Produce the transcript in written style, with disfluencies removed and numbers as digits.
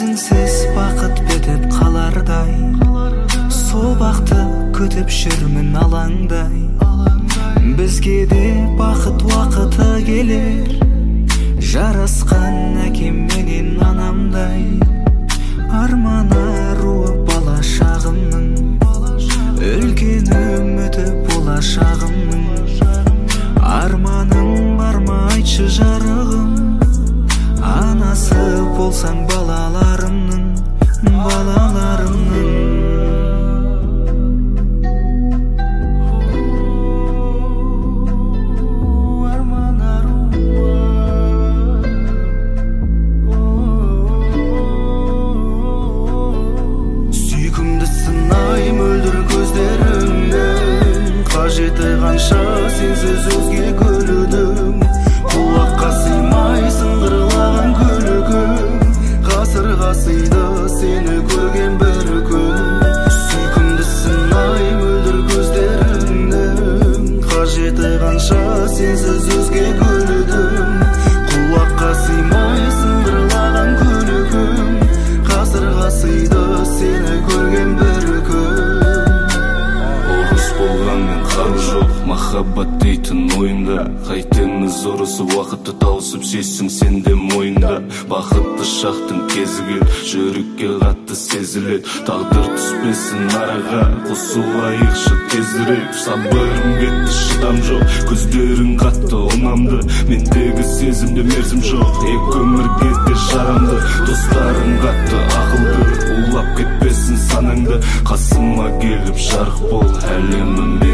өзіңсіз бақыт бітіп қалардай, собақты күтіп жүрмін алаңдай. Бізге де бақыт уақыты келер, жарасқан әкем менен анамдай. Арманы руы бала шағымның, үлкен үміті болашағымның. Арманың бар ма айтшы жарығым, анасы болсаң балаларымның, балаларымның. Қажеті қанша сенсіз өзге күлудің, құлаққа сыймай сыңғырлаған күлігім. Ғасырға сыйды сені көрген бір күн, сүйкімдісін ай мөлдір көздеріңнің. Қажеті қанша сенсіз өзге күлудің, құлаққа сыймай сыңғырлаған күлігім. Ғасырға сыйды сені көрген бір күн. Болғанмен қару жоқ, махаббат дейтін ойында. Қайтеміз ұрысы уақытты тауысып сүйсің сенде мойында. Бақытты шақтың кезі кел, жүрекке қатты сезілет. Тағдыр түспесін араға, қосылайықшы тезірек. Сабырым кетті, шыдам жоқ, көздерің қатты ұнамды. Мендегі сезімде мерзім жоқ, өмірге де жарамды. Достарым қатты ақылды, улап кетпесін санаңды. Қасыма келіп жарық бол, әлемім